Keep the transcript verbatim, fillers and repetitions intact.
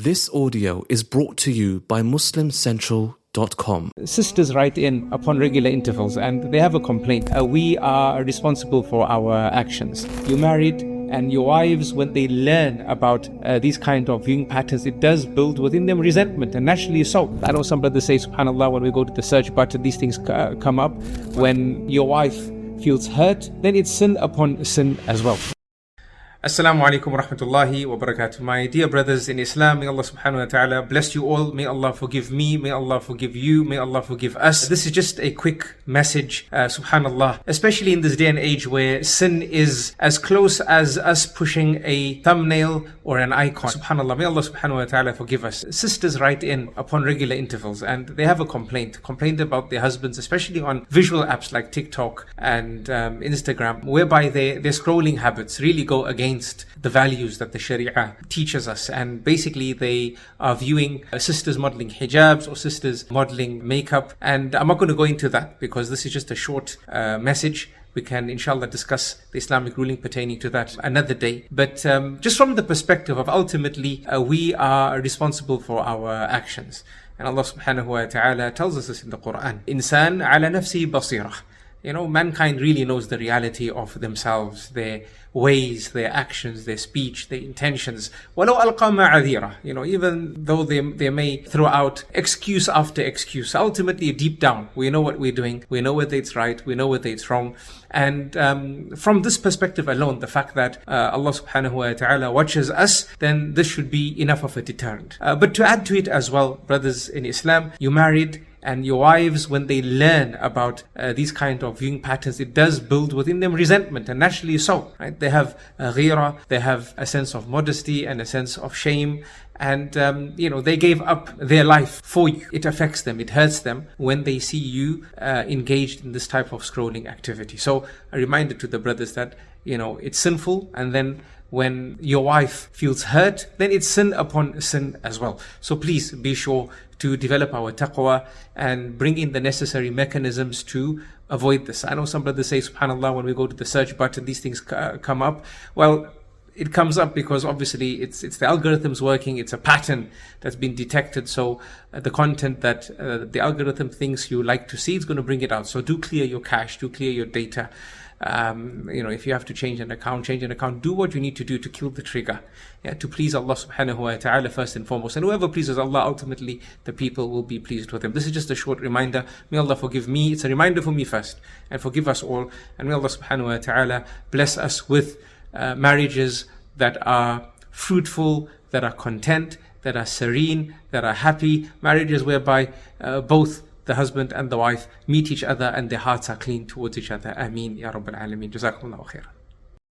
This audio is brought to you by Muslim Central dot com. Sisters write in upon regular intervals and they have a complaint. Uh, we are responsible for our actions. You're married, and your wives, when they learn about uh, these kind of viewing patterns, it does build within them resentment, and naturally so. I know some brothers say, subhanAllah, when we go to the search button, these things uh, come up. When your wife feels hurt, then it's sin upon sin as well. Assalamu alaikum wa rahmatullahi wa barakatuh. My dear brothers in Islam, may Allah subhanahu wa ta'ala bless you all. May Allah forgive me. May Allah forgive you. May Allah forgive us. This is just a quick message, uh, subhanallah, especially in this day and age where sin is as close as us pushing a thumbnail or an icon. Subhanallah, may Allah subhanahu wa ta'ala forgive us. Sisters write in upon regular intervals and they have a complaint, complaint about their husbands, especially on visual apps like TikTok and um, Instagram, whereby they, their scrolling habits really go against the values that the Sharia teaches us, and basically they are viewing uh, sisters modeling hijabs or sisters modeling makeup, and I'm not going to go into that because this is just a short uh, message. We can inshallah discuss the Islamic ruling pertaining to that another day. But um, just from the perspective of ultimately uh, we are responsible for our actions, and Allah subhanahu wa ta'ala tells us this in the Quran. Insan ala nafsi basirah. You know, mankind really knows the reality of themselves, their ways, their actions, their speech, their intentions. وَلَوْ أَلْقَى مَعَذِيرًا. You know, even though they, they may throw out excuse after excuse, ultimately deep down, we know what we're doing, we know whether it's right, we know whether it's wrong. And um, from this perspective alone, the fact that uh, Allah subhanahu wa ta'ala watches us, then this should be enough of a deterrent. Uh, but to add to it as well, brothers in Islam, you married, and your wives, when they learn about uh, these kind of viewing patterns, it does build within them resentment, and naturally so, right? They have a ghira, they have a sense of modesty and a sense of shame, and um, you know, they gave up their life for you. It affects them, it hurts them when they see you uh, engaged in this type of scrolling activity. So a reminder to the brothers that, you know, it's sinful, and then when your wife feels hurt, then it's sin upon sin as well. So please be sure to develop our taqwa and bring in the necessary mechanisms to avoid this. I know some brothers say, subhanallah, when we go to the search button, these things uh, come up. Well, it comes up because obviously it's it's the algorithms working, it's a pattern that's been detected. So uh, the content that uh, the algorithm thinks you like to see is going to bring it out. So do clear your cache, do clear your data. Um, you know, if you have to change an account, change an account, do what you need to do to kill the trigger, yeah, to please Allah subhanahu wa ta'ala first and foremost. And whoever pleases Allah, ultimately the people will be pleased with him. This is just a short reminder. May Allah forgive me. It's a reminder for me first, and forgive us all. And may Allah subhanahu wa ta'ala bless us with uh, marriages that are fruitful, that are content, that are serene, that are happy, marriages whereby uh, both the husband and the wife meet each other and their hearts are clean towards each other. Ameen ya Rabbal Alameen. Jazakumullahu khairan.